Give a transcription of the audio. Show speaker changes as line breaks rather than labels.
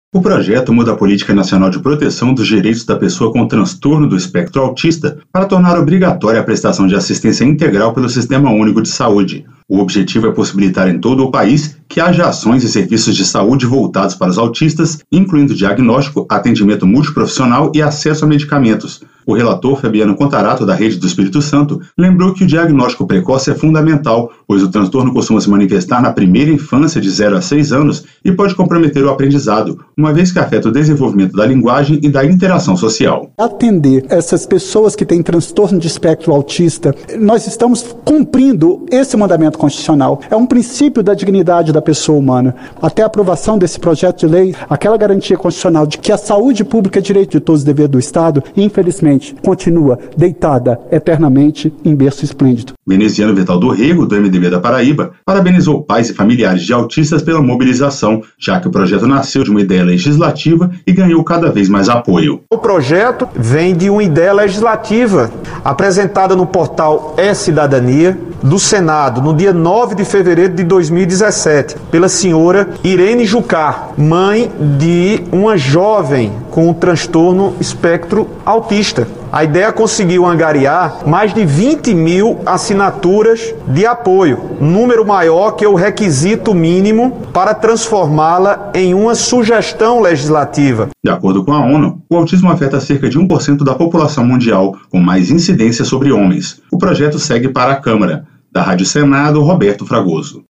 O projeto muda a Política Nacional de Proteção dos Direitos da Pessoa com Transtorno do Espectro Autista para tornar obrigatória a prestação de assistência integral pelo Sistema Único de Saúde. O objetivo é possibilitar em todo o país que haja ações e serviços de saúde voltados para os autistas, incluindo diagnóstico, atendimento multiprofissional e acesso a medicamentos. O relator Fabiano Contarato, da Rede do Espírito Santo, lembrou que o diagnóstico precoce é fundamental, pois o transtorno costuma se manifestar na primeira infância de 0 a 6 anos e pode comprometer o aprendizado, uma vez que afeta o desenvolvimento da linguagem e da interação social.
Atender essas pessoas que têm transtorno de espectro autista, nós estamos cumprindo esse mandamento constitucional. É um princípio da dignidade da pessoa humana. Até a aprovação desse projeto de lei, aquela garantia constitucional de que a saúde pública é direito de todos, dever do Estado, infelizmente, continua deitada eternamente em berço esplêndido.
Veneziano Vital do Rego, do MDB da Paraíba, parabenizou pais e familiares de autistas pela mobilização, já que o projeto nasceu de uma ideia legislativa e ganhou cada vez mais apoio.
O projeto vem de uma ideia legislativa apresentada no portal E-Cidadania do Senado, no dia 9 de fevereiro de 2017, pela senhora Irene Jucá, mãe de uma jovem com transtorno espectro autista. A ideia conseguiu angariar mais de 20 mil assinaturas de apoio, número maior que o requisito mínimo para transformá-la em uma sugestão legislativa.
De acordo com a ONU, o autismo afeta cerca de 1% da população mundial, com mais incidência sobre homens. O projeto segue para a Câmara. Da Rádio Senado, Roberto Fragoso.